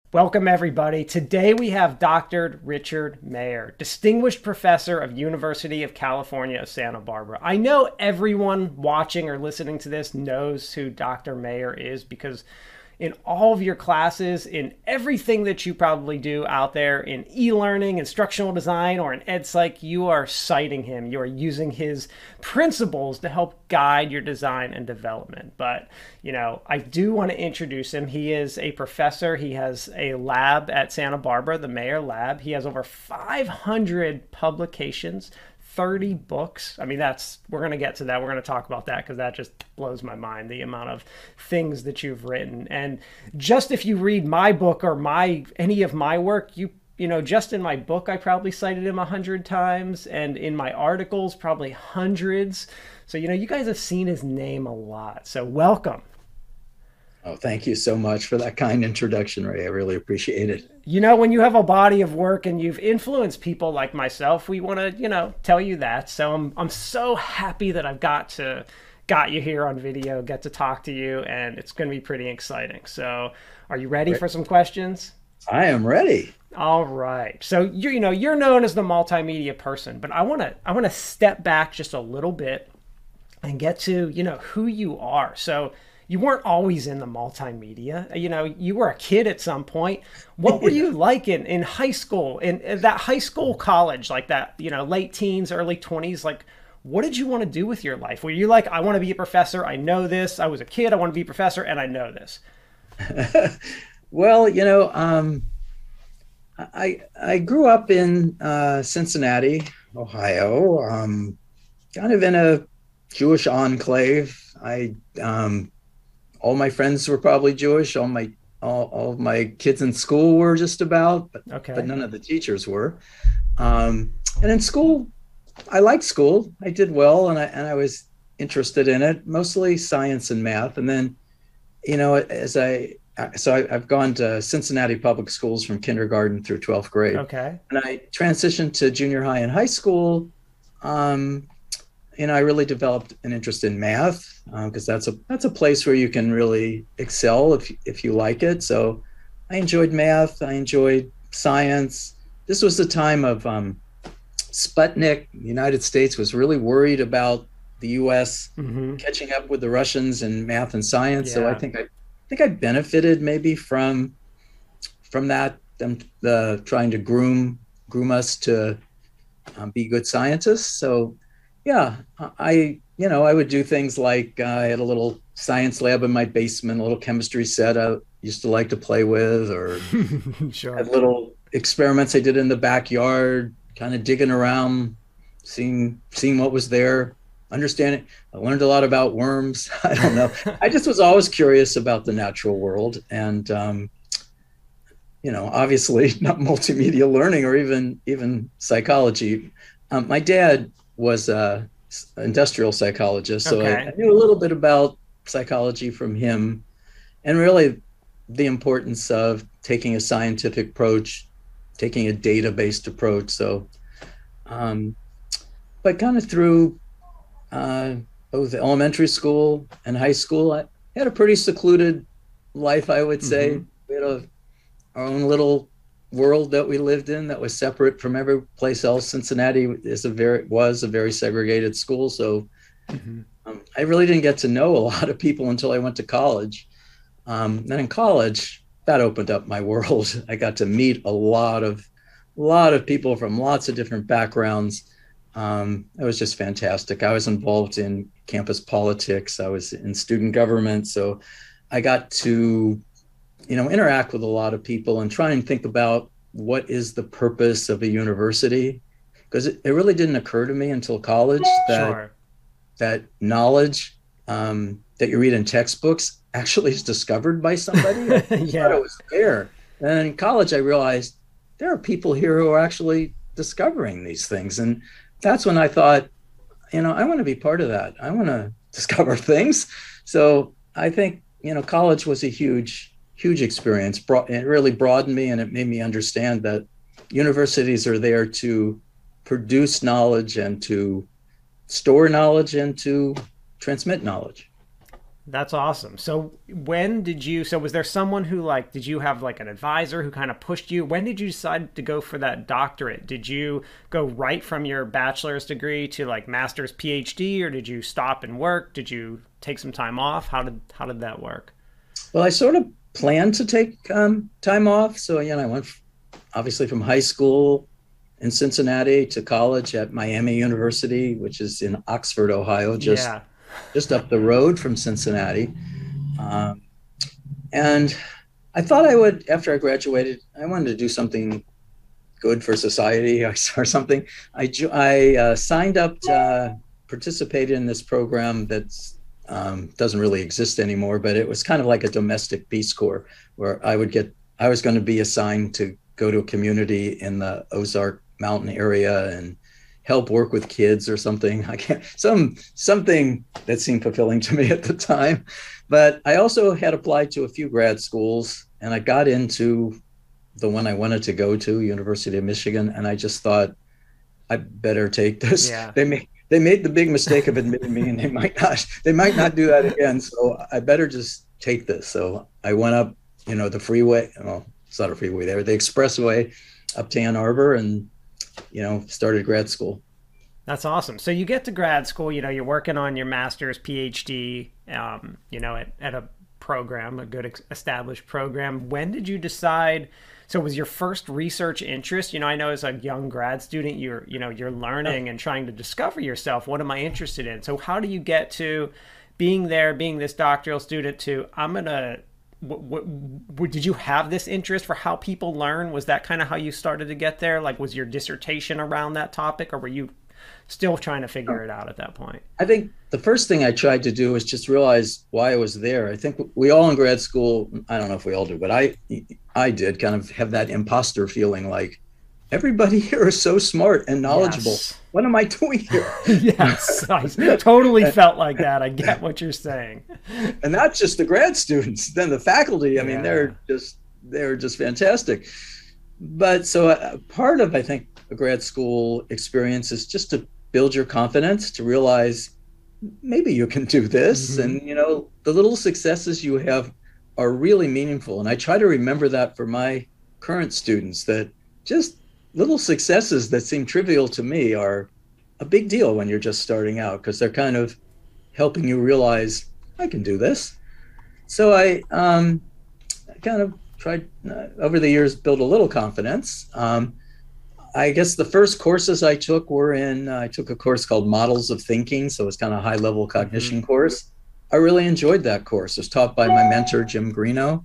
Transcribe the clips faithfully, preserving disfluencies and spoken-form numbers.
Welcome, everybody. Today we have Doctor Richard Mayer, Distinguished Professor of University of California, Santa Barbara. I know everyone watching or listening to this knows who Doctor Mayer is because in all of your classes, in everything that you probably do out there in e-learning, instructional design, or in EdPsych, you are citing him. You are using his principles to help guide your design and development. But, you know, I do want to introduce him. He is a professor. He has a lab at Santa Barbara, the Mayer Lab. He has over five hundred publications, thirty books. I mean, that's, we're going to get to that. We're going to talk about that because that just blows my mind, the amount of things that you've written. And just if you read my book or my, any of my work, you, you know, just in my book, I probably cited him a hundred times, and in my articles, probably hundreds. So, you know, you guys have seen his name a lot. So welcome. Oh, thank you so much for that kind introduction, Ray. I really appreciate it. You know, when you have a body of work and you've influenced people like myself, we want to, you know, tell you that. So I'm I'm so happy that I've got to got you here on video, get to talk to you, and it's going to be pretty exciting. So, are you ready for some questions? I am ready. All right. So you you know, you're known as the multimedia person, but I want to I want to step back just a little bit and get to, you know, who you are. So, you weren't always in the multimedia. You know, you were a kid at some point. What were you like in, in high school, in, in that high school, college, like that, you know, late teens, early twenties? Like, what did you want to do with your life? Were you like, I want to be a professor. I know this. I was a kid. I want to be a professor, and I know this. Well, you know, um, I I grew up in uh, Cincinnati, Ohio, um, kind of in a Jewish enclave. I um, all my friends were probably Jewish. All my all, all of my kids in school were just about, but, Okay. but none of the teachers were. Um, and in school, I liked school. I did well, and I and I was interested in it, mostly science and math. And then, you know, as I so I, I've gone to Cincinnati public schools from kindergarten through twelfth grade. Okay. And I transitioned to junior high and high school. Um, and I really developed an interest in math because uh, that's a that's a place where you can really excel if if you like it. So I enjoyed math. I enjoyed science. This was the time of um, Sputnik. The United States was really worried about the U S Mm-hmm. catching up with the Russians in math and science. Yeah. So I think I, I think I benefited maybe from from that. Them the trying to groom groom us to um, be good scientists. So. Yeah, I, you know, I would do things like uh, I had a little science lab in my basement, a little chemistry set I used to like to play with, or Sure. had little experiments I did in the backyard, kind of digging around, seeing seeing what was there, understanding. I learned a lot about worms. I don't know. I just was always curious about the natural world, and um, you know, obviously not multimedia learning or even even psychology. Um, my dad was a industrial psychologist, so Okay. I, I knew a little bit about psychology from him, and really the importance of taking a scientific approach, taking a data-based approach. So, um, but kind of through uh, both elementary school and high school, I had a pretty secluded life, I would say. Mm-hmm. We had a, our own little world that we lived in that was separate from every place else. Cincinnati is a very was a very segregated school, so Mm-hmm. um, I really didn't get to know a lot of people until I went to college. Um, then in college, that opened up my world. I got to meet a lot of a lot of people from lots of different backgrounds. Um, it was just fantastic. I was involved in campus politics. I was in student government, so I got to you know, interact with a lot of people and try and think about what is the purpose of a university. Because it, it really didn't occur to me until college that Sure. that knowledge um, that you read in textbooks actually is discovered by somebody. I thought Yeah. it was there. And in college, I realized there are people here who are actually discovering these things. And that's when I thought, you know, I want to be part of that. I want to discover things. So I think, you know, college was a huge huge experience. Brought, it really broadened me, and it made me understand that universities are there to produce knowledge and to store knowledge and to transmit knowledge. That's awesome. So when did you, so was there someone who like, did you have like an advisor who kind of pushed you? When did you decide to go for that doctorate? Did you go right from your bachelor's degree to like master's PhD, or did you stop and work? Did you take some time off? How did, how did that work? Well, I sort of planned to take um, time off. So, you know, I went f- obviously from high school in Cincinnati to college at Miami University, which is in Oxford, Ohio, just Yeah. just up the road from Cincinnati. Um, and I thought I would, after I graduated, I wanted to do something good for society or something. I, jo- I uh, signed up to uh, participate in this program that's um, doesn't really exist anymore, but it was kind of like a domestic Peace Corps where I would get, I was going to be assigned to go to a community in the Ozark Mountain area and help work with kids or something. I can't, some, something that seemed fulfilling to me at the time. But I also had applied to a few grad schools, and I got into the one I wanted to go to, University of Michigan. And I just thought, I better take this. Yeah. They made, they made the big mistake of admitting me, and they might not, they might not do that again. So I better just take this. So I went up, you know, the freeway, well, it's not a freeway there, the expressway up to Ann Arbor, and you know, started grad school. That's awesome. So you get to grad school, you know, you're working on your master's, PhD, um, you know, at, at a program, a good established program. When did you decide? So was your first research interest, you know, I know as a young grad student, you're, you know, you're learning and trying to discover yourself. What am I interested in? So how do you get to being there, being this doctoral student to, I'm going to, What, what, what, did you have this interest for how people learn? Was that kind of how you started to get there? Like, was your dissertation around that topic, or were you still trying to figure it out at that point? I think the first thing I tried to do was just realize why I was there. I think we all in grad school, I don't know if we all do, but I, I did kind of have that imposter feeling like, everybody here is so smart and knowledgeable. Yes. What am I doing here? Yes, I totally felt like that. I get what you're saying. And not just the grad students, then the faculty. I mean, Yeah. they're just they're just fantastic. But so uh, part of, I think, a grad school experience is just to build your confidence, to realize maybe you can do this. Mm-hmm. And, you know, the little successes you have are really meaningful. And I try to remember that for my current students, that just little successes that seem trivial to me are a big deal when you're just starting out, because they're kind of helping you realize I can do this. So I um, kind of tried uh, over the years build a little confidence. Um, I guess the first courses I took were in, uh, I took a course called Models of Thinking. So it's kind of a high level cognition mm-hmm. course. I really enjoyed that course. It was taught by my mentor, Jim Greeno.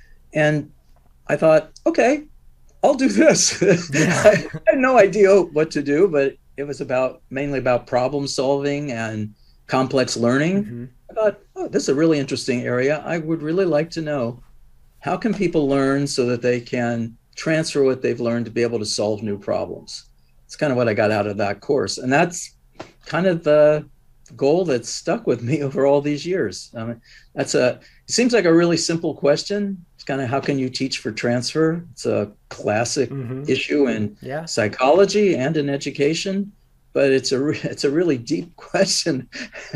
And I thought, okay, I'll do this. Yeah. I had no idea what to do, but it was about mainly about problem solving and complex learning. Mm-hmm. I thought, oh, this is a really interesting area. I would really like to know, how can people learn so that they can transfer what they've learned to be able to solve new problems? It's kind of what I got out of that course. And that's kind of the goal that's stuck with me over all these years. I mean, that's a, it seems like a really simple question. It's kind of, how can you teach for transfer? It's a classic mm-hmm. issue in yeah. psychology and in education, but it's a, it's a really deep question.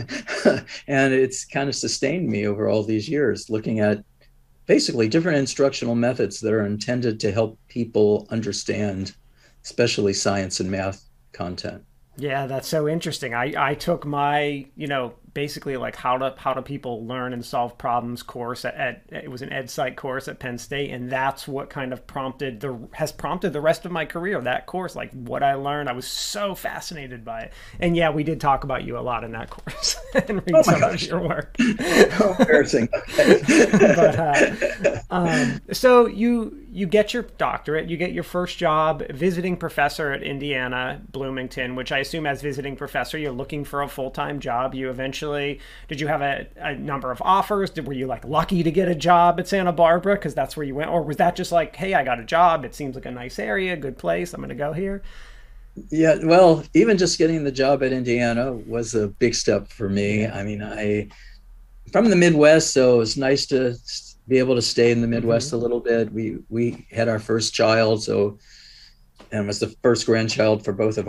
And it's kind of sustained me over all these years, looking at basically different instructional methods that are intended to help people understand, especially science and math content. Yeah, that's so interesting. I, I took my, you know, basically like how to how do people learn and solve problems course at, at it was an ed psych course at Penn State, and that's what kind of prompted the has prompted the rest of my career. That course, like what I learned, I was so fascinated by it. And yeah, we did talk about you a lot in that course and read oh some gosh. of your work. How embarrassing. Okay. But, uh, um, so you you get your doctorate, you get your first job visiting professor at Indiana Bloomington, which I assume as visiting professor you're looking for a full-time job. You eventually, did you have a, a number of offers? Did, were you like lucky to get a job at Santa Barbara because that's where you went, or was that just like, hey, I got a job, it seems like a nice area, good place, I'm going to go here? Yeah, well, even just getting the job at Indiana was a big step for me. Yeah. I mean, I from the Midwest, so it was nice to be able to stay in the Midwest mm-hmm. a little bit. We we had our first child, so and it was the first grandchild for both of our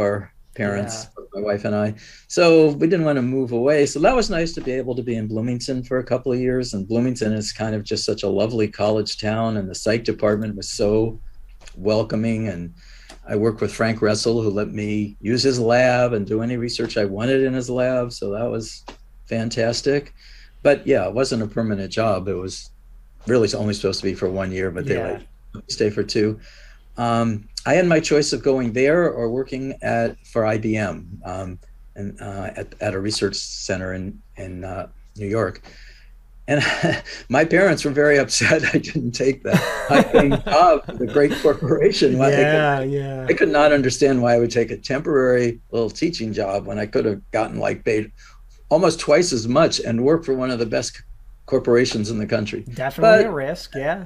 parents, Yeah. my wife and I. So we didn't want to move away. So that was nice to be able to be in Bloomington for a couple of years. And Bloomington is kind of just such a lovely college town, and the psych department was so welcoming. And I worked with Frank Russell, who let me use his lab and do any research I wanted in his lab. So that was fantastic. But yeah, it wasn't a permanent job. It was really only supposed to be for one year, but they Yeah. let me stay for two. Um, I had my choice of going there or working at for I B M um, and uh, at, at a research center in in uh, New York. And my parents were very upset I didn't take that high-paying job with a great corporation. Why they Yeah, could, yeah. I could not understand why I would take a temporary little teaching job when I could have gotten like paid almost twice as much and work for one of the best corporations in the country. Definitely a But risk. Yeah.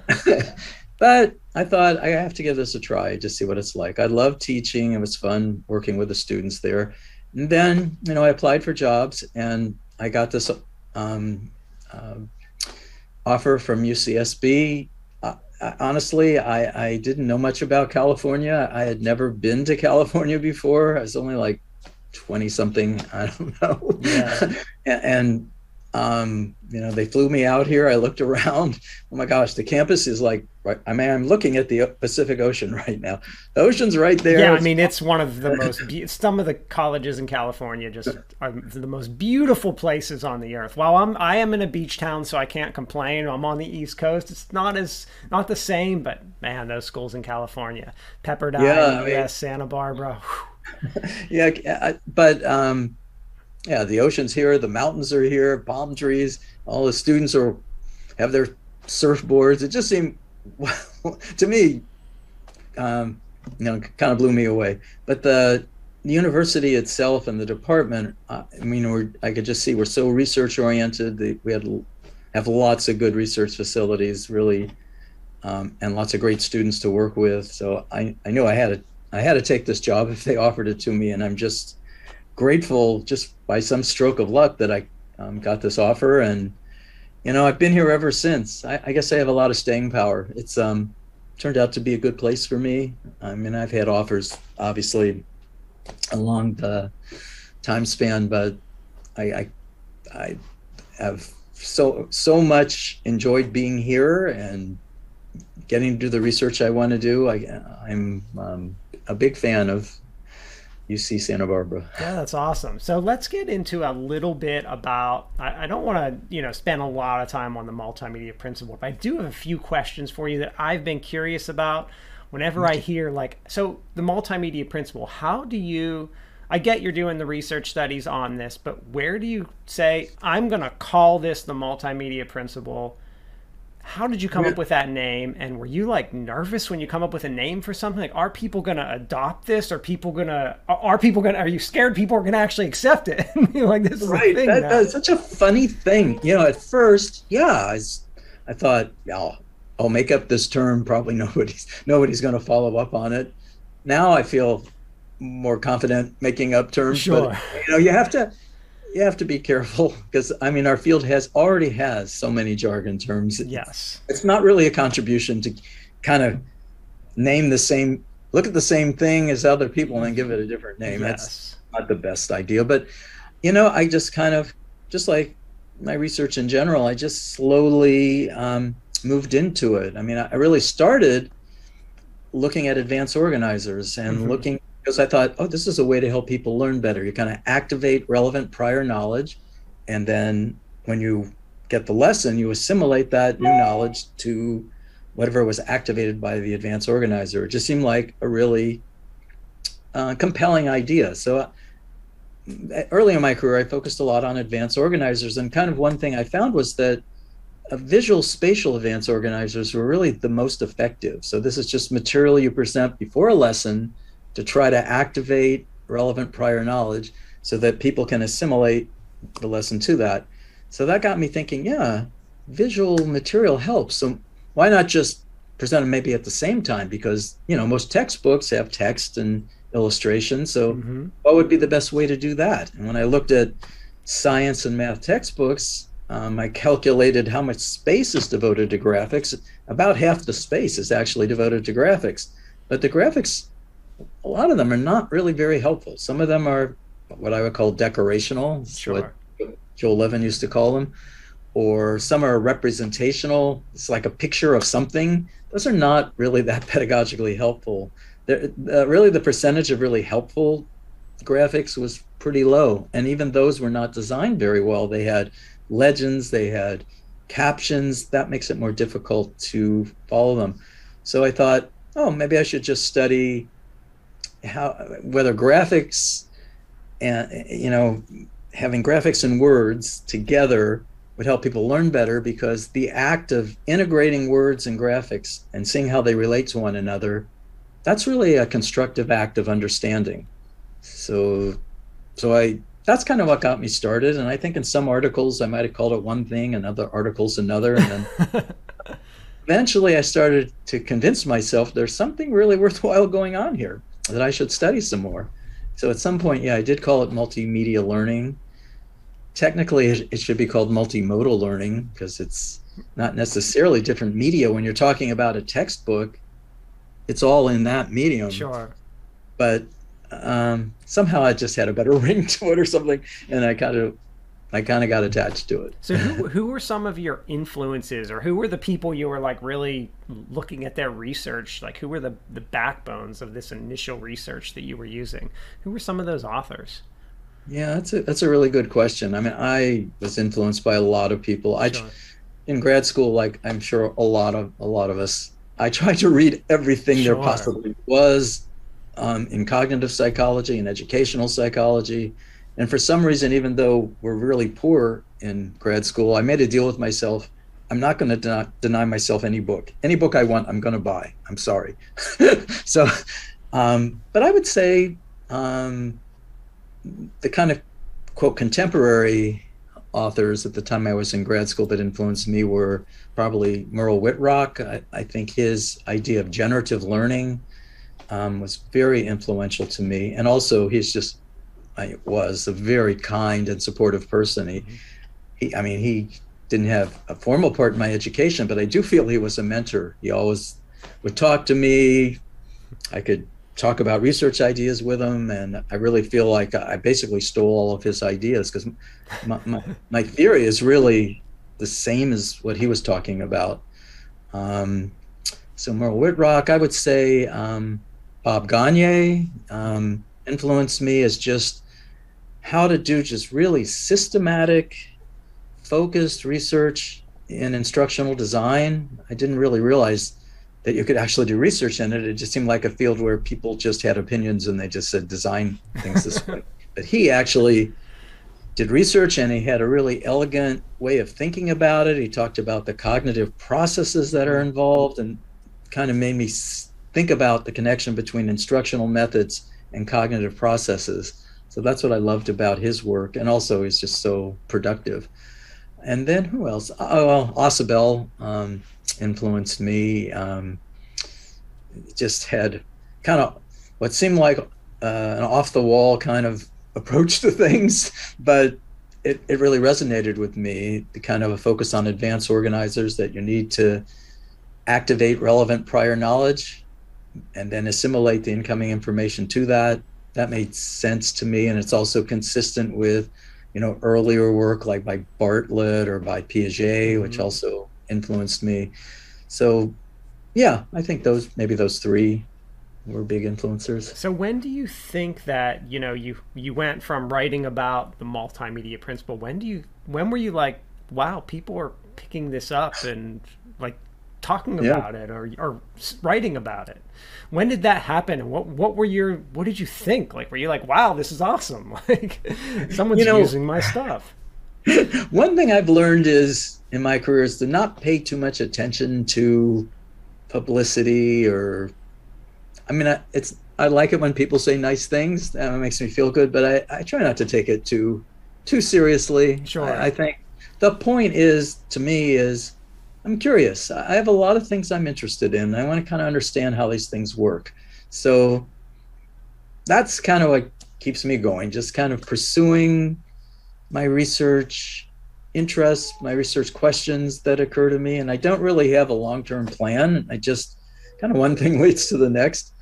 but I thought I have to give this a try, just see what it's like. I love teaching. It was fun working with the students there. And then, you know, I applied for jobs and I got this um, uh, offer from U C S B. Uh, honestly, I, I didn't know much about California. I had never been to California before. I was only like twenty something, I don't know. Yeah. and, and um, you know, they flew me out here. I looked around. Oh my gosh, the campus is like, right. I mean, I'm looking at the Pacific Ocean right now. The ocean's right there. Yeah, I It's- mean, it's one of the most, be- some of the colleges in California just are the most beautiful places on the earth. While I'm, I am in a beach town, so I can't complain. I'm on the East Coast. It's not as, not the same, but man, those schools in California, Pepperdine, Yeah, I mean- yes, Santa Barbara. whew. yeah, I- but um, yeah, the ocean's here, the mountains are here, palm trees. All the students are have their surfboards. It just seemed, well, to me, um, you know, kind of blew me away. But the, the university itself and the department, uh, I mean, we're, I could just see we're so research oriented. The, we had have lots of good research facilities, really, um, and lots of great students to work with. So I, I knew I had to I had to take this job if they offered it to me, and I'm just grateful, just by some stroke of luck, that I um, got this offer. And you know, I've been here ever since. I, I guess I have a lot of staying power. It's um, turned out to be a good place for me. I mean, I've had offers, obviously, along the time span, but I, I, I have so so much enjoyed being here and getting to do the research I want to do. I, I'm um, a big fan of U C Santa Barbara. Yeah, that's awesome. So let's get into a little bit about, I, I don't want to, you know, spend a lot of time on the multimedia principle, but I do have a few questions for you that I've been curious about whenever I hear like, so the multimedia principle, how do you, I get you're doing the research studies on this, but where do you say, I'm going to call this the multimedia principle? How did you come up with that name? And were you like nervous when you come up with a name for something? Like, are people going to adopt this? Are people going to, are people going to, are you scared people are going to actually accept it? You're like, this is Right. a thing That, now. that's such a funny thing. You know, at first, yeah, I, s- I thought, oh, I'll make up this term. Probably nobody's nobody's going to follow up on it. Now I feel more confident making up terms. Sure. But you know, you have to you have to be careful, because I mean, our field has already has so many jargon terms. Yes. It's not really a contribution to kind of name the same, look at the same thing as other people and then give it a different name. That's Yes. not the best idea. But you know, I just kind of, just like my research in general, I just slowly um, moved into it. I mean, I really started looking at advanced organizers and Mhm. looking, because I thought, oh, this is a way to help people learn better. You kind of activate relevant prior knowledge, and then when you get the lesson, you assimilate that new knowledge to whatever was activated by the advanced organizer. It just seemed like a really uh, compelling idea. So uh, early in my career, I focused a lot on advanced organizers, and kind of one thing I found was that uh, visual spatial advanced organizers were really the most effective. So this is just material you present before a lesson to try to activate relevant prior knowledge so that people can assimilate the lesson to that. So that got me thinking, yeah, visual material helps. So why not just present them maybe at the same time? Because, you know, most textbooks have text and illustration. So Mhm. what would be the best way to do that? And when I looked at science and math textbooks, um, I calculated how much space is devoted to graphics. About half the space is actually devoted to graphics. But the graphics a lot of them are not really very helpful. Some of them are what I would call decorational. It's what Sure. Joel Levin used to call them. Or some are representational. It's like a picture of something. Those are not really that pedagogically helpful. They're, uh, really, the percentage of really helpful graphics was pretty low. And even those were not designed very well. They had legends, they had captions. That makes it more difficult to follow them. So I thought, oh, maybe I should just study how whether graphics and, you know, having graphics and words together would help people learn better, because the act of integrating words and graphics and seeing how they relate to one another, that's really a constructive act of understanding. So, so I, that's kind of what got me started. And I think in some articles, I might have called it one thing and other articles another. And then eventually I started to convince myself there's something really worthwhile going on here, that I should study some more. So at some point, yeah, I did call it multimedia learning. Technically, it should be called multimodal learning, because it's not necessarily different media. When you're talking about a textbook, it's all in that medium. Sure. But um, somehow I just had a better ring to it or something, and I kind of, I kind of got attached to it. So who who were some of your influences, or who were the people you were like really looking at their research? Like, who were the the backbones of this initial research that you were using? Who were some of those authors? Yeah, that's a that's a really good question. I mean, I was influenced by a lot of people. I Sure. in grad school, like I'm sure a lot of a lot of us, I tried to read everything there Sure. possibly was um, in cognitive psychology and educational psychology. And for some reason, even though we're really poor in grad school, I made a deal with myself. I'm not going to deny, deny myself any book. Any book I want, I'm going to buy. I'm sorry. So, um, but I would say um, the kind of, quote, contemporary authors at the time I was in grad school that influenced me were probably Merle Whitrock. I, I think his idea of generative learning um, was very influential to me. And also, he's just, I was a very kind and supportive person. He, Mm-hmm. he, I mean, he didn't have a formal part in my education, but I do feel he was a mentor. He always would talk to me. I could talk about research ideas with him, and I really feel like I basically stole all of his ideas, because my, my, my theory is really the same as what he was talking about. Um, so Merle Whitrock, I would say um, Bob Gagne um, influenced me as just how to do just really systematic, focused research in instructional design. I didn't really realize that you could actually do research in it. It just seemed like a field where people just had opinions and they just said design things this way. But he actually did research, and he had a really elegant way of thinking about it. He talked about the cognitive processes that are involved, and kind of made me think about the connection between instructional methods and cognitive processes. So that's what I loved about his work. And also he's just so productive. And then who else? Oh, well, Ausubel um, influenced me. Um, just had kind of what seemed like uh, an off-the-wall kind of approach to things, but it, it really resonated with me. The kind of a focus on advanced organizers, that you need to activate relevant prior knowledge and then assimilate the incoming information to that. That made sense to me, and it's also consistent with, you know, earlier work like by Bartlett or by Piaget, which mm-hmm. also influenced me. So, yeah, I think those maybe those three were big influencers. So when do you think that, you know, you you went from writing about the multimedia principle? When do you when were you like, wow, people are picking this up and like talking about yeah. it or or writing about it? When did that happen? And what what were your what did you think? Like, were you like, wow, this is awesome, like someone's you know, using my stuff? One thing I've learned is in my career is to not pay too much attention to publicity, or I mean, I, it's I like it when people say nice things. That makes me feel good, but I, I try not to take it too too seriously. Sure. I, I think the point is, to me, is I'm curious. I have a lot of things I'm interested in. I want to kind of understand how these things work. So that's kind of what keeps me going, just kind of pursuing my research interests, my research questions that occur to me. And I don't really have a long-term plan. I just kind of one thing leads to the next.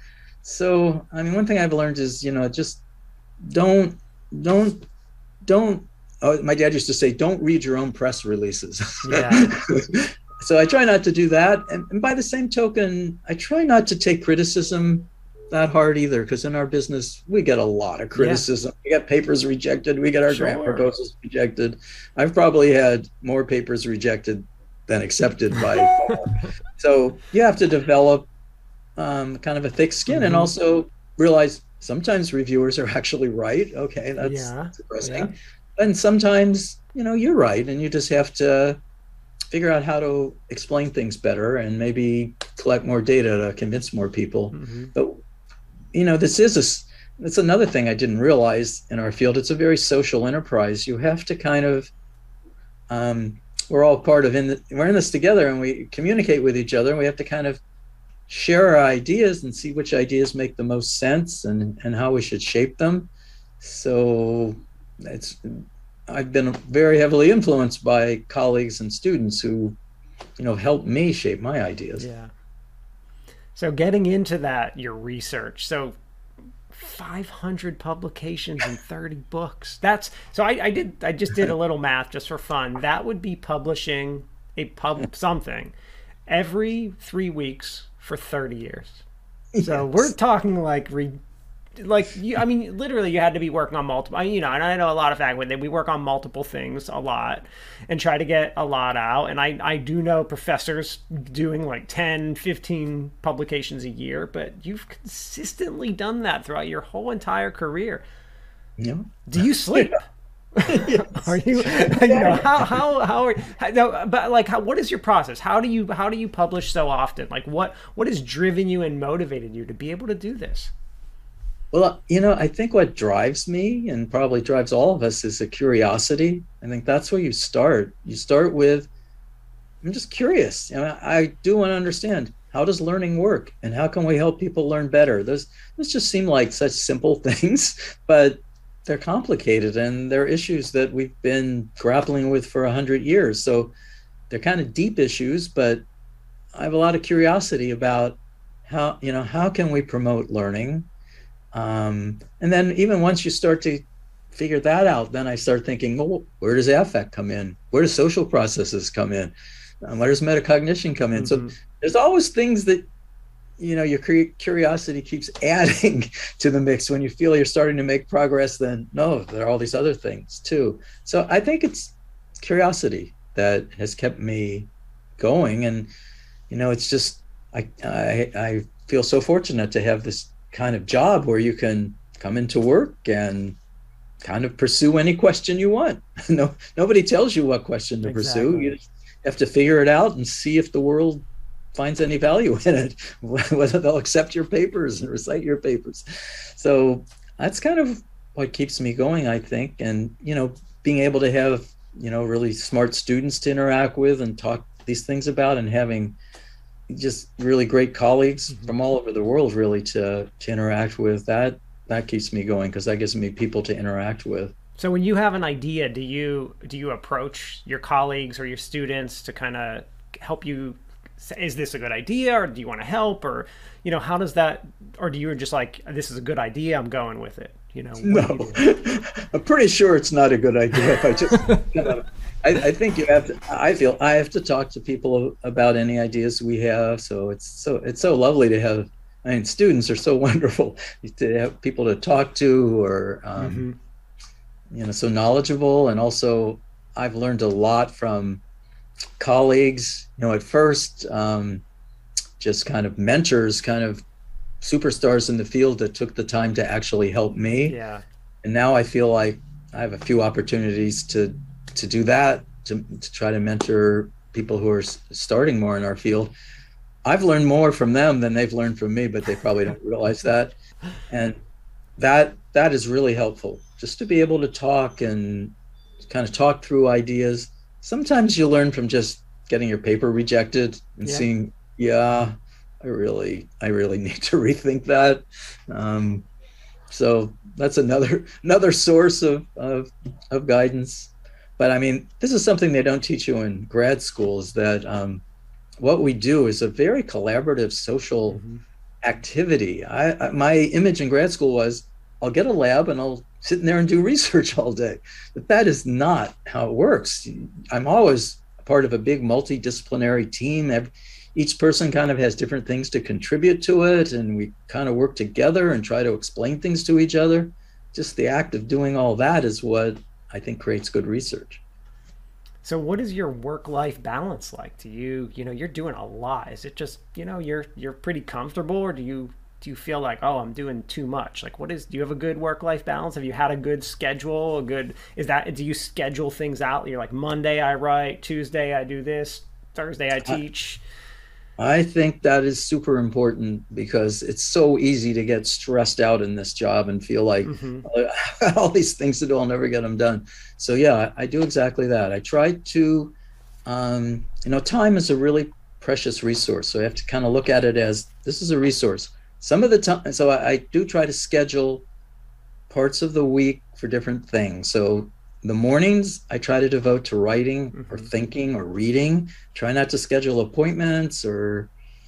So, I mean, one thing I've learned is, you know, just don't, don't, don't. Oh, my dad used to say, don't read your own press releases. Yeah. So I try not to do that. And, and by the same token, I try not to take criticism that hard either, because in our business, we get a lot of criticism. Yeah. We get papers rejected. We get our sure. grant proposals rejected. I've probably had more papers rejected than accepted by far. So you have to develop um, kind of a thick skin mm-hmm. and also realize sometimes reviewers are actually right. Okay, that's, yeah. that's depressing. Yeah. And sometimes, you know, you're right. And you just have to figure out how to explain things better and maybe collect more data to convince more people. Mm-hmm. But, you know, this is a, it's another thing I didn't realize in our field. It's a very social enterprise. You have to kind of, um, we're all part of, in the, we're in this together and we communicate with each other and we have to kind of share our ideas and see which ideas make the most sense and, and how we should shape them. So it's, I've been very heavily influenced by colleagues and students who, you know, helped me shape my ideas. Yeah. So getting into that, your research, so five hundred publications and thirty books. That's, so I, I did, I just did a little math just for fun. That would be publishing a pub something every three weeks for thirty years. So yes. We're talking like re, like you, I mean, literally, you had to be working on multiple. I mean, you know, and I know a lot of fact when we work on multiple things a lot, and try to get a lot out. And I, I do know professors doing like ten, fifteen publications a year, but you've consistently done that throughout your whole entire career. Yeah. Do you sleep? Yes. Are you? You know, how how how are? How, no, but like, how? What is your process? How do you how do you publish so often? Like, what what has driven you and motivated you to be able to do this? Well, you know, I think what drives me and probably drives all of us is a curiosity. I think that's where you start. You start with, I'm just curious. You know, I do want to understand, how does learning work and how can we help people learn better? Those, those just seem like such simple things, but they're complicated and they're issues that we've been grappling with for a hundred years. So they're kind of deep issues, but I have a lot of curiosity about how, you know, how can we promote learning? Um, and then even once you start to figure that out, then I start thinking, well, where does affect come in? Where do social processes come in? Um, where does metacognition come in? Mm-hmm. So there's always things that, you know, your curiosity keeps adding to the mix. When you feel you're starting to make progress, then no, there are all these other things too. So I think it's curiosity that has kept me going. And, you know, it's just, I, I, I feel so fortunate to have this kind of job where you can come into work and kind of pursue any question you want. No, nobody tells you what question to exactly. pursue. You just have to figure it out and see if the world finds any value in it, whether they'll accept your papers and recite your papers. So that's kind of what keeps me going, I think. And, you know, being able to have, you know, really smart students to interact with and talk these things about, and having just really great colleagues mm-hmm. from all over the world really to to interact with, that that keeps me going, because that gives me people to interact with. So when you have an idea, do you do you approach your colleagues or your students to kind of help you say, is this a good idea, or do you want to help, or, you know, how does that, or do you just like, this is a good idea, I'm going with it, you know? No, you I'm pretty sure it's not a good idea if I just you know, I, I think you have to, I feel I have to talk to people about any ideas we have. So it's so it's so lovely to have, I mean, students are so wonderful to have people to talk to, or, um, mm-hmm. you know, so knowledgeable. And also I've learned a lot from colleagues, you know, at first, um, just kind of mentors, kind of superstars in the field that took the time to actually help me. Yeah. And now I feel like I have a few opportunities to to do that, to, to try to mentor people who are starting more in our field. I've learned more from them than they've learned from me, but they probably don't realize that. And that that is really helpful, just to be able to talk and kind of talk through ideas. Sometimes you learn from just getting your paper rejected and yeah. seeing, yeah, I really, I really need to rethink that. Um, so that's another another source of, of of guidance. But I mean, this is something they don't teach you in grad school, is that um, what we do is a very collaborative social mm-hmm. activity. I, I my image in grad school was I'll get a lab and I'll sit in there and do research all day. But that is not how it works. I'm always part of a big multidisciplinary team. Each person kind of has different things to contribute to it, and we kind of work together and try to explain things to each other. Just the act of doing all that is what I think creates good research. So what is your work-life balance like? Do you, you know, you're doing a lot. Is it just, you know, you're you're pretty comfortable, or do you do you feel like, oh, I'm doing too much? Like, what is, do you have a good work-life balance? Have you had a good schedule? A good, is that, do you schedule things out? You're like, Monday I write, Tuesday I do this, Thursday I teach. I think that is super important because it's so easy to get stressed out in this job and feel like mm-hmm. all these things to do, I'll never get them done. So yeah, I do exactly that. I try to, um, you know, time is a really precious resource. So I have to kind of look at it as this is a resource. Some of the time, so I, I do try to schedule parts of the week for different things. So the mornings I try to devote to writing mm-hmm. or thinking or reading. Try not to schedule appointments or,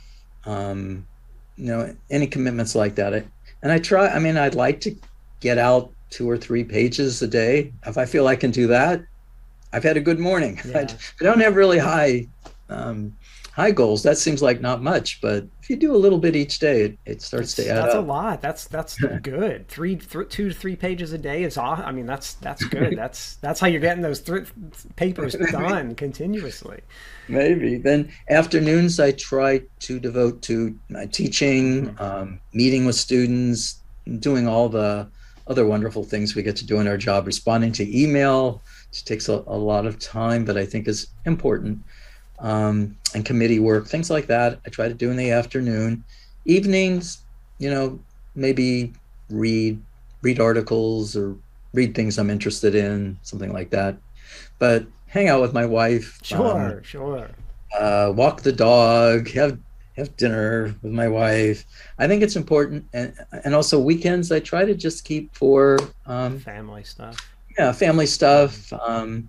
um, you know, any commitments like that. I, and I try, I mean, I'd like to get out two or three pages a day. If I feel I can do that, I've had a good morning. Yeah. I, I don't have really high, um, high goals. That seems like not much, but if you do a little bit each day, it, it starts that's, to add that's up. That's a lot. That's that's good. Three, th- two to three pages a day is aw- I mean, that's that's good. That's that's how you're getting those th- papers done continuously. Maybe. Then afternoons, I try to devote to my teaching, mm-hmm. um, meeting with students, doing all the other wonderful things we get to do in our job, responding to email, which takes a, a lot of time, but I think is important. Um, and committee work, things like that. I try to do in the afternoon. Evenings, you know, maybe read, read articles or read things I'm interested in, something like that. But hang out with my wife. Sure, um, sure. Uh, walk the dog, have have dinner with my wife. I think it's important. And and also weekends, I try to just keep for um, family stuff. Yeah, family stuff. Um,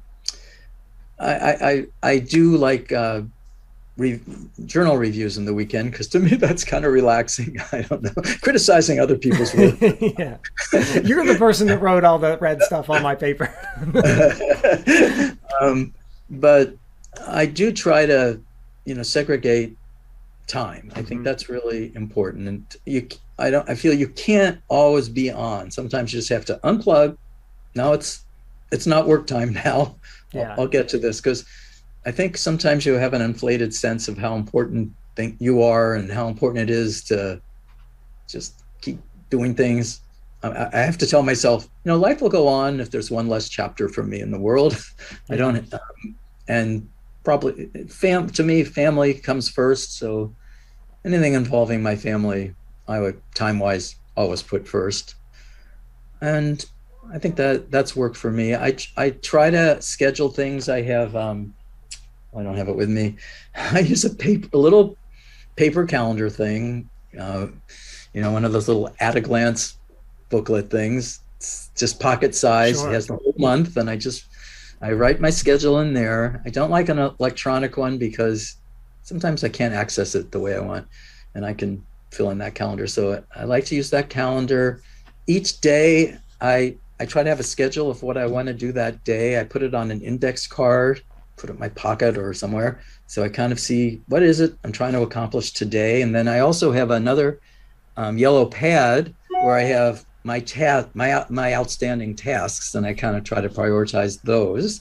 I, I I do like uh, re- journal reviews in the weekend because to me that's kind of relaxing. I don't know, criticizing other people's work. Yeah, you're the person that wrote all the red stuff on my paper. um, but I do try to, you know, segregate time. I think mm-hmm. that's really important. And you, I don't. I feel you can't always be on. Sometimes you just have to unplug. Now it's it's not work time now. Yeah. I'll, I'll get to this because I think sometimes you have an inflated sense of how important think you are and how important it is to just keep doing things. I, I have to tell myself, you know, life will go on if there's one less chapter for me in the world. Yeah. I don't, um, and probably fam to me, family comes first. So anything involving my family, I would time-wise always put first. And I think that that's worked for me. I I try to schedule things. I have, um, I don't have it with me. I use a paper, a little paper calendar thing. Uh, you know, one of those little at a glance booklet things. It's just pocket size. Sure. It has the whole month, and I just I write my schedule in there. I don't like an electronic one because sometimes I can't access it the way I want, and I can fill in that calendar. So I like to use that calendar. Each day, I I try to have a schedule of what I want to do that day. I put it on an index card, put it in my pocket or somewhere. So I kind of see what is it I'm trying to accomplish today. And then I also have another um, yellow pad where I have my ta- my my outstanding tasks, and I kind of try to prioritize those.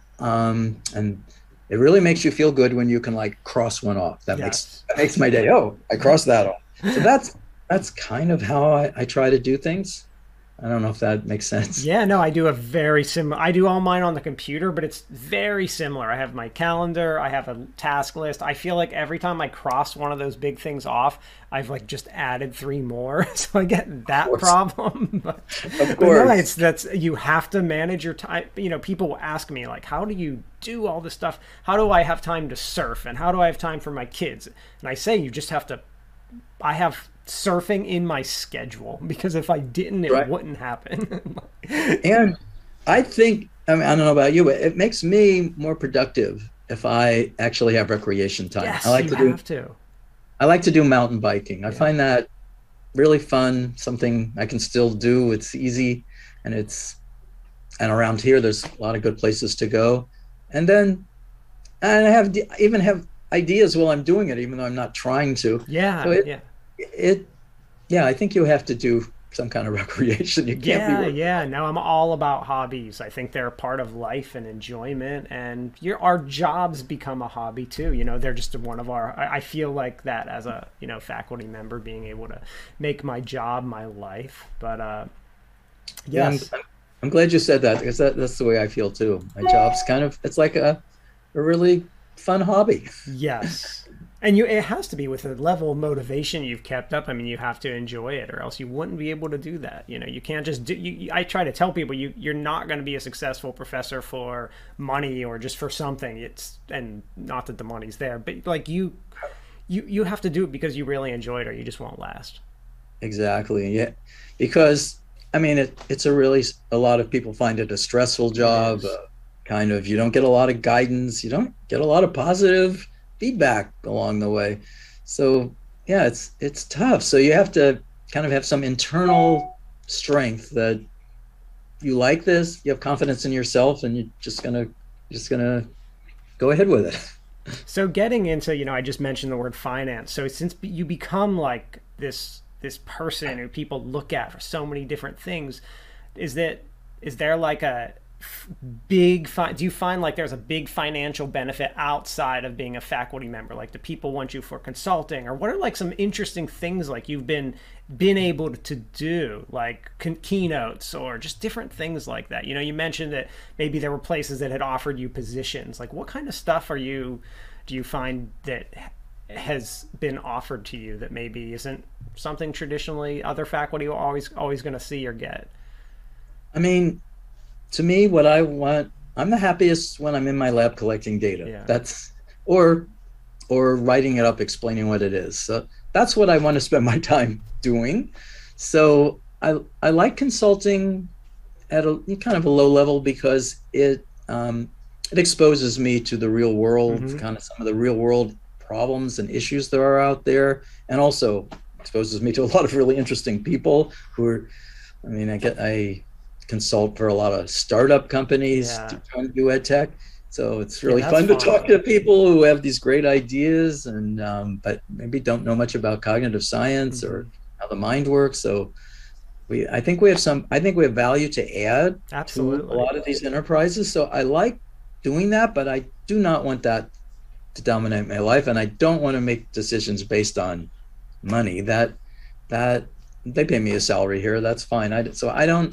Um, and it really makes you feel good when you can like cross one off. That yes. makes that makes my day. Oh, I crossed that off. So that's that's kind of how I, I try to do things. I don't know if that makes sense. Yeah, no, I do a very similar, I do all mine on the computer, but it's very similar. I have my calendar, I have a task list. I feel like every time I cross one of those big things off, I've like just added three more. So I get that problem. but, of but course. no, it's, that's, you have to manage your time. You know, people will ask me like, how do you do all this stuff? How do I have time to surf? And how do I have time for my kids? And I say, you just have to, I have surfing in my schedule because if I didn't, it right. wouldn't happen. And I think, I mean, I don't know about you, but it makes me more productive if I actually have recreation time. Yes, I like you to do, have to. I like to do mountain biking. I Yeah. find that really fun, something I can still do. It's easy, and it's and around here there's a lot of good places to go. And then and I have even have ideas while I'm doing it, even though I'm not trying to. So Yeah, it yeah. it yeah, I think you have to do some kind of recreation. You can't be Yeah, working. yeah. No, I'm all about hobbies. I think they're a part of life and enjoyment, and your our jobs become a hobby too. You know, they're just one of our. I, I feel like that as a you know faculty member, being able to make my job my life. But uh, Yeah, I'm yes, I'm glad you said that because that, that's the way I feel too. My job's kind of it's like a a really fun hobby. yes. And you, it has to be with the level of motivation you've kept up. I mean, you have to enjoy it, or else you wouldn't be able to do that. You know, you can't just do. You, you- I try to tell people you you're not going to be a successful professor for money or just for something. It's and not that the money's there, but like you, you you have to do it because you really enjoy it, or you just won't last. Exactly. Yeah. Because I mean it it's a really a lot of people find it a stressful It job, uh, is. kind of you don't get a lot of guidance, you don't get a lot of positive feedback along the way. So, yeah, it's it's tough. So you have to kind of have some internal strength that you like this, you have confidence in yourself and you're just going to just going to go ahead with it. So getting into, you know, I just mentioned the word finance. So since you become like this this person who people look at for so many different things, is that is there like a big fi- do you find like there's a big financial benefit outside of being a faculty member? Like, do people want you for consulting, or what are like some interesting things like you've been been able to do, like con- keynotes or just different things like that? You know, you mentioned that maybe there were places that had offered you positions. Like, what kind of stuff are you do you find that has been offered to you that maybe isn't something traditionally other faculty are always always going to see or get? I mean, to me, what I want, I'm the happiest when I'm in my lab collecting data. Yeah. That's or or writing it up, explaining what it is. So that's what I want to spend my time doing. So I I like consulting at a kind of a low level because it um, it exposes me to the real world, Mm-hmm. kind of some of the real world problems and issues that are out there, and also exposes me to a lot of really interesting people who are. I mean, I get I consult for a lot of startup companies Yeah. to try to do ed tech. So it's Yeah, really that's fun to fun. talk to people who have these great ideas and um, but maybe don't know much about cognitive science Mm-hmm. or how the mind works. So we I think we have some I think we have value to add to a Absolutely. lot of these enterprises. So I like doing that, but I do not want that to dominate my life, and I don't want to make decisions based on money. That that they pay me a salary here. That's fine. I so I don't.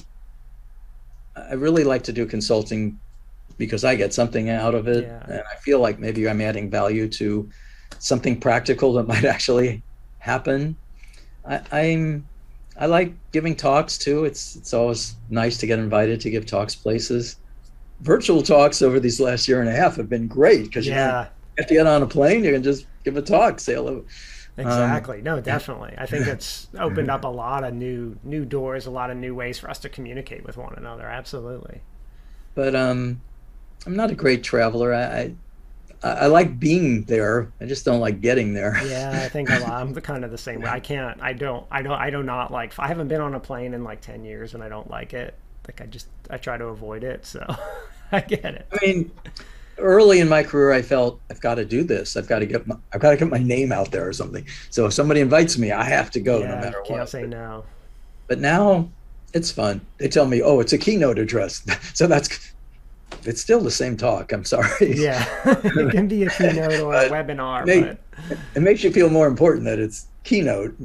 I really like to do consulting because I get something out of it, Yeah. and I feel like maybe I'm adding value to something practical that might actually happen. I, I'm I like giving talks too. It's it's always nice to get invited to give talks places. Virtual talks over these last year and a half have been great because you don't Yeah. have to get on a plane. You can just give a talk, say hello. Um, Exactly. No, definitely. I think it's opened up a lot of new new doors, a lot of new ways for us to communicate with one another. Absolutely. but um, I'm not a great traveler. I, I I like being there. I just don't like getting there. Yeah, I think a lot. I'm the kind of the same way. I can't. I don't. I don't. I do not like. I haven't been on a plane in like ten years, and I don't like it. Like I just. I try to avoid it. So I get it. I mean, early in my career, I felt I've got to do this. I've got to get my, I've got to get my name out there or something. So if somebody invites me, I have to go no Yeah, you matter can't what. say But, no. but now it's fun. They tell me, oh, it's a keynote address. So that's it's still the same talk. I'm sorry. Yeah, it can be a keynote or a But it, webinar, may, but it makes you feel more important that it's keynote.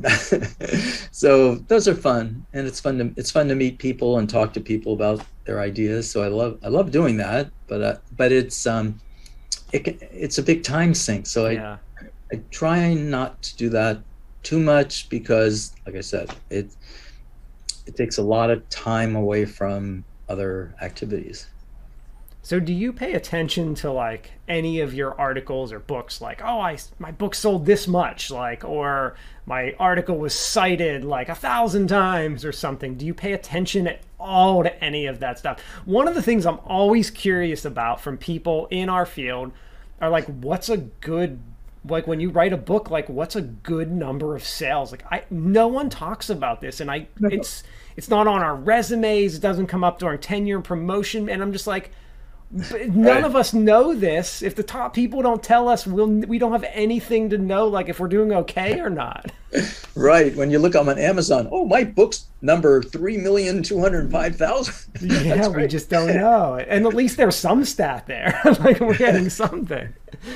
So those are fun, and it's fun to it's fun to meet people and talk to people about their ideas. So I love I love doing that. But uh, but it's um it can, it's a big time sink. So I yeah. I try not to do that too much because, like I said, it it takes a lot of time away from other activities. So do you pay attention to like any of your articles or books like, oh, I my book sold this much, like, or my article was cited like a thousand times or something? Do you pay attention at all to any of that stuff? One of the things I'm always curious about from people in our field are like, what's a good like when you write a book, like what's a good number of sales? Like I, no one talks about this, and I, it's, it's not on our resumes. It doesn't come up during tenure promotion, and I'm just like, but none right. of us know this. If the top people don't tell us, we'll, we don't have anything to know, like if we're doing okay or not. Right. When you look on Amazon, oh, my book's number three million two hundred five thousand. Yeah, we just don't know. And at least there's some stat there. Like we're getting something.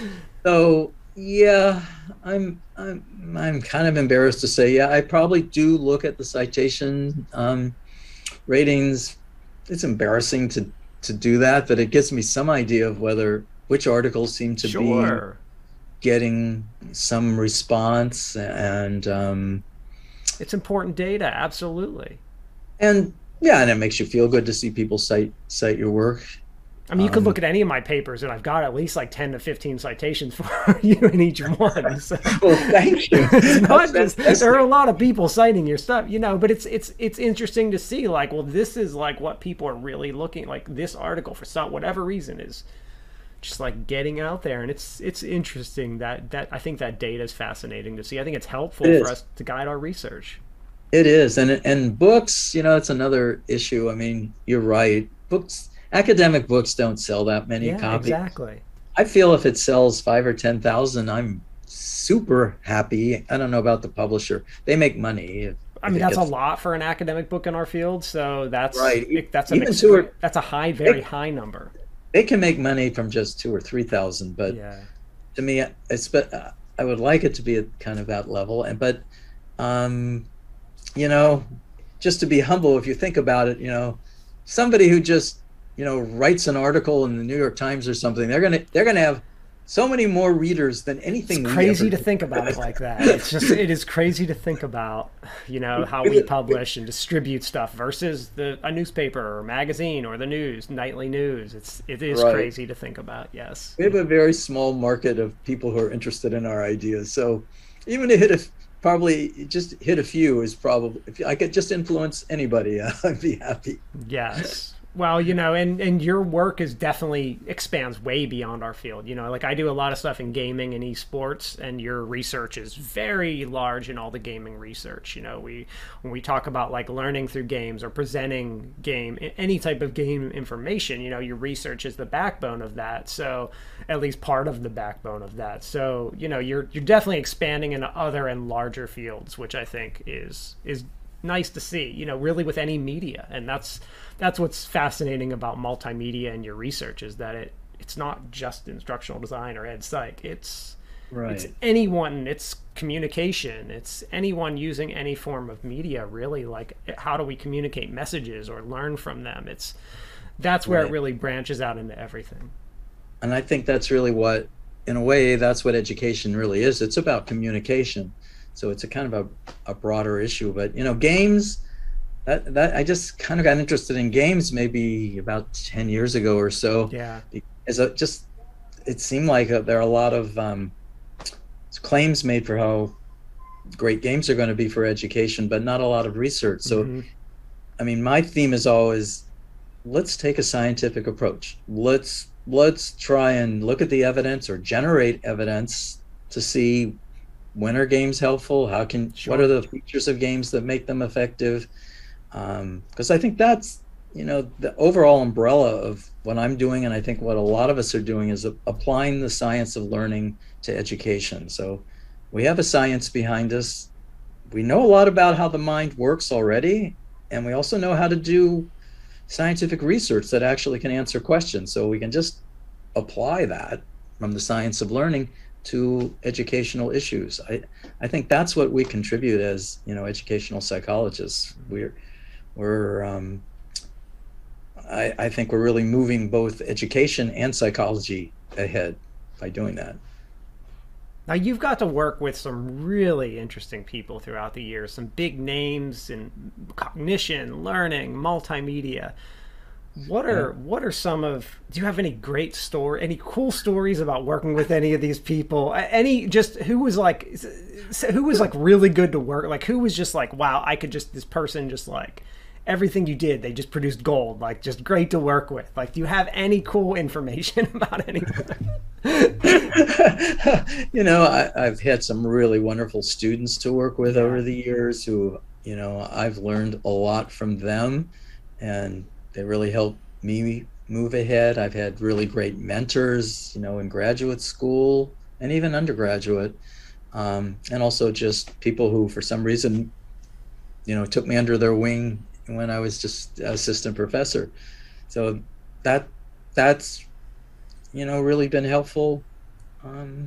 So, yeah, I'm, I'm, I'm kind of embarrassed to say, yeah, I probably do look at the citation um, ratings. It's embarrassing to to do that, but it gives me some idea of whether which articles seem to sure. be getting some response, and um, it's important data, absolutely. And yeah, and it makes you feel good to see people cite cite your work. I mean, you could um, look at any of my papers, and I've got at least like ten to fifteen citations for you in each one. So. Well, thank you. It's not just, there are a lot of people citing your stuff, you know, but it's it's it's interesting to see, like, well, this is like what people are really looking, like this article for some whatever reason is just like getting out there, and it's it's interesting that that I think that data is fascinating to see. I think it's helpful it for us to guide our research. It is, and and books, you know, it's another issue. I mean, you're right, books. Academic books don't sell that many yeah, copies. Exactly. I feel if it sells five or ten thousand, I'm super happy. I don't know about the publisher; they make money. If, I mean, that's gets... a lot for an academic book in our field. So that's right. That's an Even two or, that's a high, very they, high number. They can make money from just two or three thousand, but yeah. to me, it's but uh, I would like it to be at kind of that level. And but, um, you know, just to be humble, if you think about it, you know, somebody who just you know, writes an article in the New York Times or something, they're gonna they're gonna have so many more readers than anything. It's crazy to think about it like that. It's just it is crazy to think about, you know, how we publish and distribute stuff versus the a newspaper or magazine or the news, nightly news. It's it is right. crazy to think about. Yes, we have a very small market of people who are interested in our ideas. So even to hit a probably just hit a few is probably if I could just influence anybody, I'd be happy. Yes. Well, you know, and, and your work is definitely expands way beyond our field. You know, like I do a lot of stuff in gaming and esports, and your research is very large in all the gaming research. You know, we when we talk about like learning through games or presenting game, any type of game information, you know, your research is the backbone of that. So at least part of the backbone of that. So, you know, you're you're definitely expanding into other and larger fields, which I think is is nice to see, you know, really with any media. And that's that's what's fascinating about multimedia and your research is that it it's not just instructional design or ed psych. It's right. It's anyone, it's communication, it's anyone using any form of media, really. Like, how do we communicate messages or learn from them? It's that's where right. it really branches out into everything. And I think that's really what, in a way, that's what education really is. It's about communication. So it's a kind of a, a broader issue. But, you know, games, that, that I just kind of got interested in games maybe about ten years ago or so. Yeah. As a, just, it seemed like a, there are a lot of um, claims made for how great games are going to be for education, but not a lot of research. So, mm-hmm. I mean, my theme is always, let's take a scientific approach. Let's let's try and look at the evidence or generate evidence to see when are games helpful, how can sure. what are the features of games that make them effective, because um, I think that's, you know, the overall umbrella of what I'm doing, and I think what a lot of us are doing is a- applying the science of learning to education. So we have a science behind us. We know a lot about how the mind works already, and we also know how to do scientific research that actually can answer questions. So we can just apply that from the science of learning to educational issues. I, I think that's what we contribute as, you know, educational psychologists. We're, we're, um, I, I think we're really moving both education and psychology ahead by doing that. Now, you've got to work with some really interesting people throughout the years, some big names in cognition, learning, multimedia. What are yeah. what are some of, do you have any great story, any cool stories about working with any of these people? Any, just who was like, who was like really good to work? Like who was just like, wow, I could just, this person just like everything you did, they just produced gold, like just great to work with. Like, do you have any cool information about anything? You know, I, I've had some really wonderful students to work with Yeah. over the years who, you know, I've learned a lot from them, and they really helped me move ahead. I've had really great mentors, you know, in graduate school and even undergraduate, um, and also just people who, for some reason, you know, took me under their wing when I was just assistant professor. So that that's, you know, really been helpful. Um,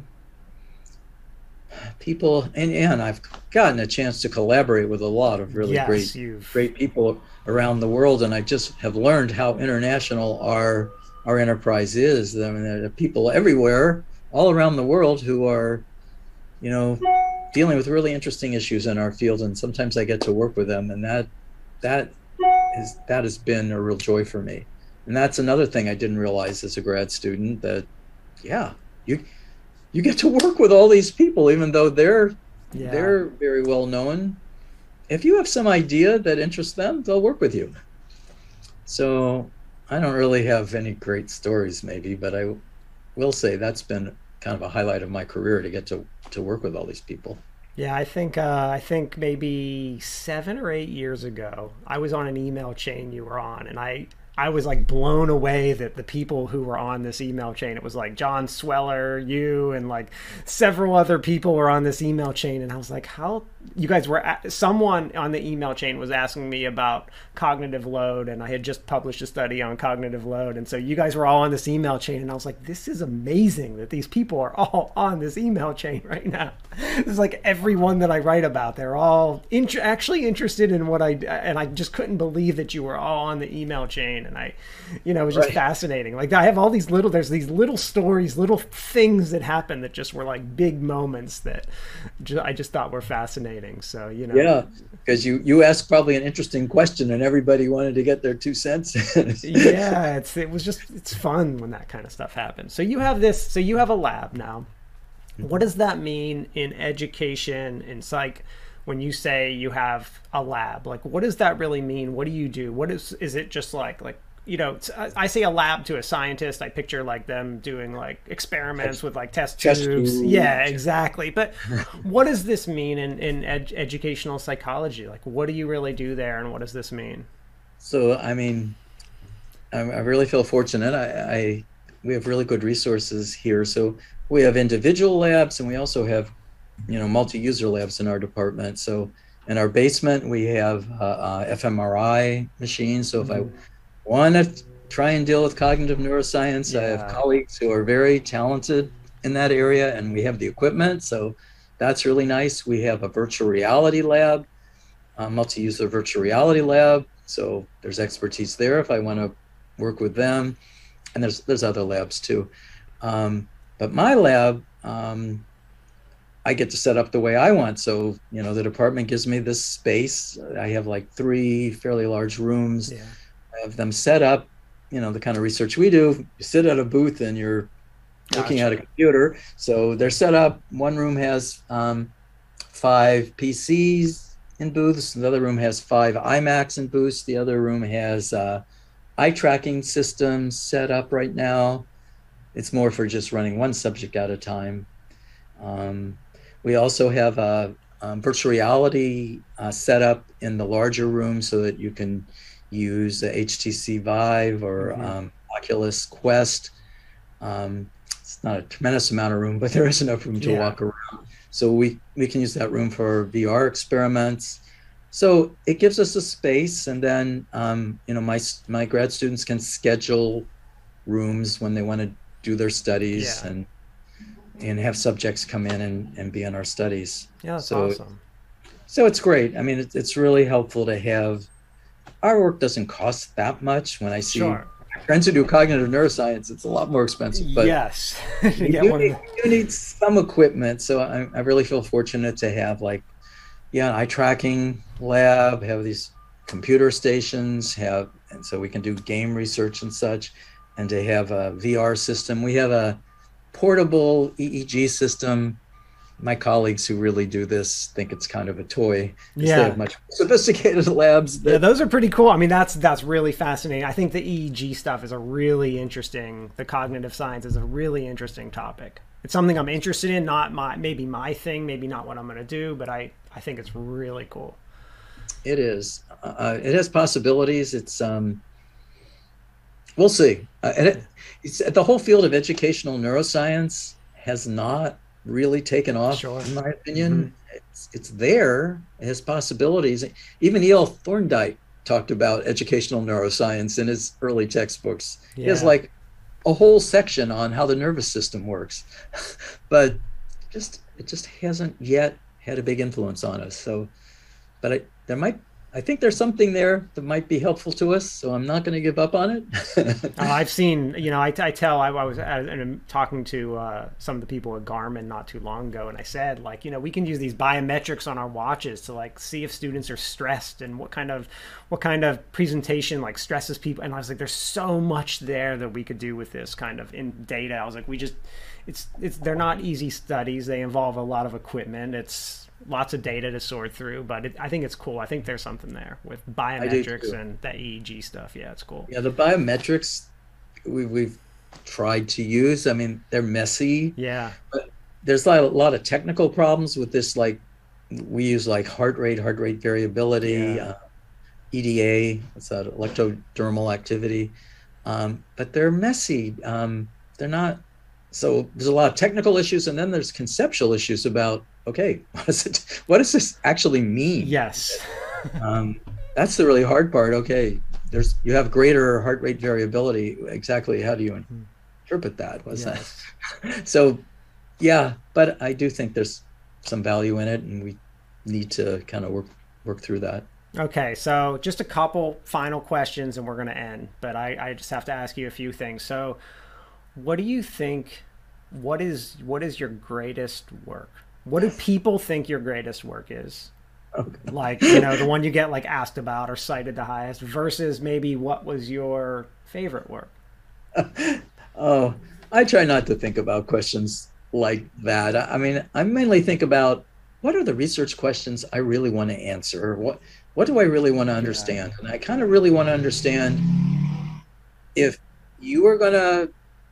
people and, and I've gotten a chance to collaborate with a lot of really great Yes, you've. great people around the world, and I just have learned how international our our enterprise is. I mean, there are people everywhere, all around the world, who are, you know, dealing with really interesting issues in our field, and sometimes I get to work with them, and that that is that has been a real joy for me. And that's another thing I didn't realize as a grad student, that yeah, you you get to work with all these people, even though they're Yeah. they're very well known. If you have some idea that interests them, they'll work with you. So I don't really have any great stories, maybe, but I will say that's been kind of a highlight of my career, to get to to work with all these people. Yeah, I think uh, I think maybe seven or eight years ago, I was on an email chain you were on, and I I was like blown away that the people who were on this email chain, it was like John Sweller, you, and like several other people were on this email chain, and I was like, how you guys were at, someone on the email chain was asking me about cognitive load, and I had just published a study on cognitive load, and so you guys were all on this email chain, and I was like, this is amazing that these people are all on this email chain right now. This is like everyone that I write about, they're all int- actually interested in what I, and I just couldn't believe that you were all on the email chain. And I, you know, it was just Right. fascinating. Like, I have all these little, there's these little stories, little things that happen that just were like big moments that ju- I just thought were fascinating. So, you know, Yeah, because you you asked probably an interesting question, and everybody wanted to get their two cents in. yeah, it's, it was just, it's fun when that kind of stuff happens. So you have this, so you have a lab now. What does that mean in education, in psych, when you say you have a lab? Like, what does that really mean? What do you do? What is, is it just like, like, you know, I say a lab to a scientist, I picture like them doing like experiments with like test Test tubes. tubes. Yeah, exactly. But what does this mean in, in ed- educational psychology? Like, what do you really do there, and what does this mean? So, I mean, I, I really feel fortunate. I, I we have really good resources here. So we have individual labs, and we also have, you know, multi-user labs in our department. So in our basement, we have uh, uh, f M R I machines. So if I want to try and deal with cognitive neuroscience, I have Yeah. colleagues who are very talented in that area, and we have the equipment. So that's really nice. We have a virtual reality lab, a multi-user virtual reality lab. So there's expertise there if I want to work with them. And there's there's other labs too. Um, but my lab, um, I get to set up the way I want. So, you know, the department gives me this space. I have like three fairly large rooms. Yeah. I have them set up, you know, the kind of research we do. You sit at a booth and you're looking at a Gotcha. computer. So they're set up. One room has um, five P Cs in booths. The other room has five iMacs in booths. The other room has uh, eye tracking systems set up right now. It's more for just running one subject at a time. Um, we also have a, um, virtual reality uh, set up in the larger room so that you can use the H T C Vive or Mhm. um, Oculus Quest. Um, it's not a tremendous amount of room, but there is enough room to Yeah. walk around. So we, we can use that room for V R experiments. So it gives us a space, and then um, you know, my my grad students can schedule rooms when they want to do their studies, Yeah. and and have subjects come in and, and be in our studies. Yeah, that's So awesome. so it's great. I mean, it's it's really helpful to have. Our work doesn't cost that much. When I see Sure. friends who do cognitive neuroscience, it's a lot more expensive. But Yes. You you, get do one of need, the- you need some equipment. So I, I really feel fortunate to have, like, yeah, an eye tracking lab, have these computer stations, have, and so we can do game research and such, and to have a V R system. We have a portable E E G system my colleagues who really do this think it's kind of a toy because they have Yeah. much sophisticated labs Yeah, that those are pretty cool. I mean, that's that's really fascinating. I think the E E G stuff is a really interesting. The cognitive science is a really interesting topic. It's something I'm interested in. Not my maybe my thing, maybe not what I'm going to do, but I I think it's really cool. it is. Uh, it has possibilities. It's um, we'll see. Uh, and it, it's the whole field of educational neuroscience has not really taken off, Sure. in my Hmm. opinion. It's it's there. It has possibilities. Even E L. Thorndike talked about educational neuroscience in his early textbooks. He has Yeah. like a whole section on how the nervous system works, but just it just hasn't yet had a big influence on us. So, but I, there might, I think there's something there that might be helpful to us. So I'm not going to give up on it. Oh, I've seen, you know, I, I tell, I, I was at, and I'm talking to uh, some of the people at Garmin not too long ago, and I said, like, you know, we can use these biometrics on our watches to like see if students are stressed and what kind of, what kind of presentation like stresses people. And I was like, there's so much there that we could do with this kind of in data. I was like, we just, it's, it's, they're not easy studies. They involve a lot of equipment. It's lots of data to sort through, but it, I think it's cool. I think there's something there with I do biometrics too. and that E E G stuff. Yeah, it's cool. Yeah, the biometrics we, we've tried to use. I mean, they're messy. Yeah. There's a lot, a lot of technical problems with this. Like we use like heart rate, heart rate variability, Yeah. uh, E D A, what's that, electrodermal activity. Um, but they're messy. Um, they're not. So there's a lot of technical issues, and then there's conceptual issues about okay, what does it, what does this actually mean? Yes. Um, that's the really hard part. Okay, there's you have greater heart rate variability. Exactly, how do you interpret that? What's Yes. that? So, yeah, but I do think there's some value in it, and we need to kind of work work through that. Okay, so just a couple final questions and we're going to end. But I, I just have to ask you a few things. So, what do you think? What is what is your greatest work? What do people think your greatest work is? Like, you know, the one you get like asked about or cited the highest versus maybe what was your favorite work? Oh, I try not to think about questions like that. I I mean, I mainly think about what are the research questions I really want to answer? What what do I really want to Yeah. understand? And I kind of really want to understand if you are going to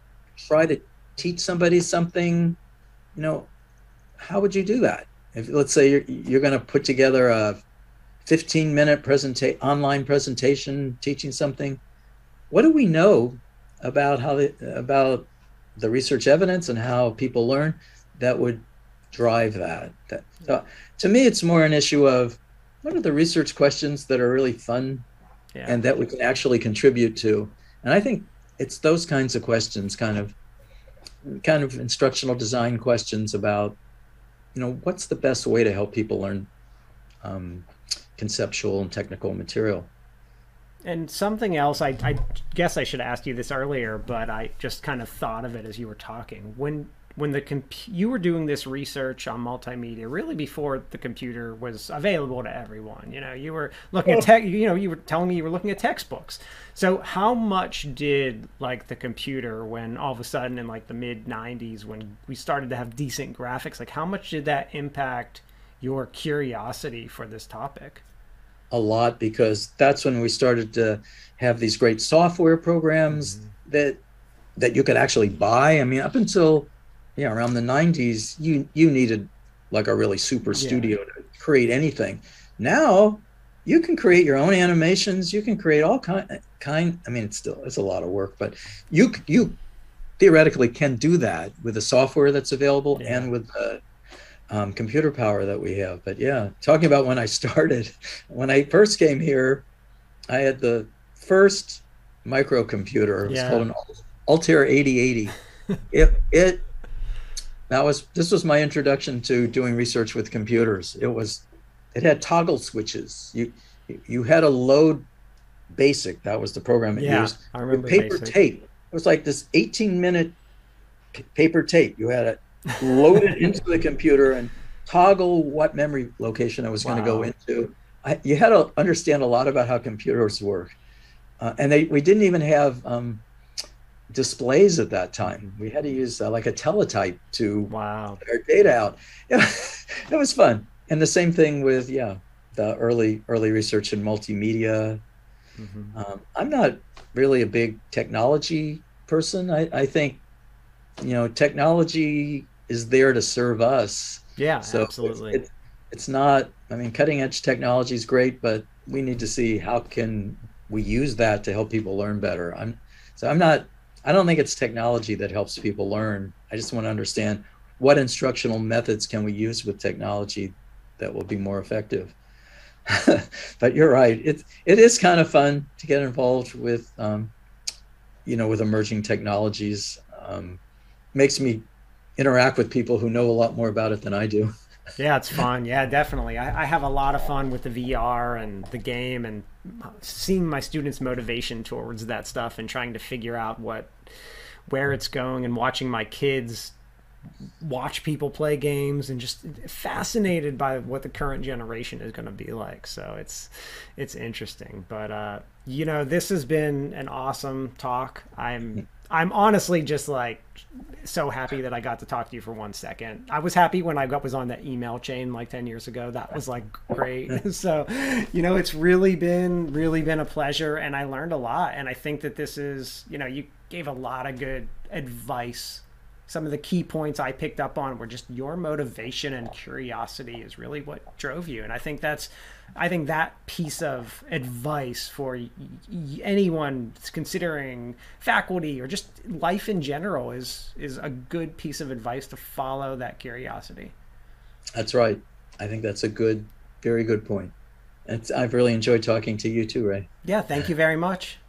try to teach somebody something, you know, how would you do that? If let's say you're you're going to put together a fifteen minute presenta- online presentation teaching something, what do we know about how the about the research evidence and how people learn that would drive that? That so to me, it's more an issue of what are the research questions that are really fun Yeah. and that we can actually contribute to. And I think it's those kinds of questions, kind of kind of instructional design questions about, you know, what's the best way to help people learn um, conceptual and technical material. And something else, I, I guess I should have asked you this earlier, but I just kind of thought of it as you were talking. When when the comp- you were doing this research on multimedia, really before the computer was available to everyone, you know, you were looking at tech, you know, you were telling me you were looking at textbooks. So how much did like the computer, when all of a sudden in like the mid nineties, when we started to have decent graphics, like how much did that impact your curiosity for this topic? A lot, because that's when we started to have these great software programs Hmm. that that you could actually buy. I mean, up until yeah, around the nineties, you you needed like a really super Yeah. studio to create anything. Now you can create your own animations. You can create all kind kind. I mean, it's still it's a lot of work, but you you theoretically can do that with the software that's available Yeah. and with the um, computer power that we have. But yeah, talking about when I started, when I first came here, I had the first microcomputer. It was called Yeah. an Altair eighty eighty. It it that was this was my introduction to doing research with computers. It was it had toggle switches. You you had to load BASIC. That was the program it Yeah. used I with remember paper Basic. tape. It was like this eighteen minute p- paper tape. You had to load it into the computer and toggle what memory location I was going to go Wow. into. I, you had to understand a lot about how computers work. Uh, and they, we didn't even have um, displays at that time. We had to use uh, like a teletype to Wow. get our data out. It was fun. And the same thing with, yeah, the early early research in multimedia. Hmm. Um, I'm not really a big technology person. I, I think, you know, technology is there to serve us. Yeah, So it's, absolutely. it's, it's not, I mean, cutting edge technology is great, but we need to see how can we use that to help people learn better. I'm, so I'm not, I don't think it's technology that helps people learn. I just want to understand what instructional methods can we use with technology that will be more effective. But you're right. It, it is kind of fun to get involved with, um, you know, with emerging technologies. Um, makes me interact with people who know a lot more about it than I do. Yeah, it's fun. Yeah, definitely. I, I have a lot of fun with the V R and the game and seeing my students' motivation towards that stuff and trying to figure out what where it's going and watching my kids watch people play games and just fascinated by what the current generation is going to be like. So it's it's interesting. But uh, you know, this has been an awesome talk. I'm I'm honestly just like so happy that I got to talk to you for one second. I was happy when I got was on that email chain like ten years ago. That was like great. So, you know, it's really been really been a pleasure and I learned a lot and I think that this is, you know, you gave a lot of good advice. Some of the key points I picked up on were just your motivation and curiosity is really what drove you. And I think that's, I think that piece of advice for y- y- anyone considering faculty or just life in general is, is a good piece of advice to follow that curiosity. That's right. I think that's a good, very good point. It's, I've really enjoyed talking to you too, Ray. Yeah. Thank you very much.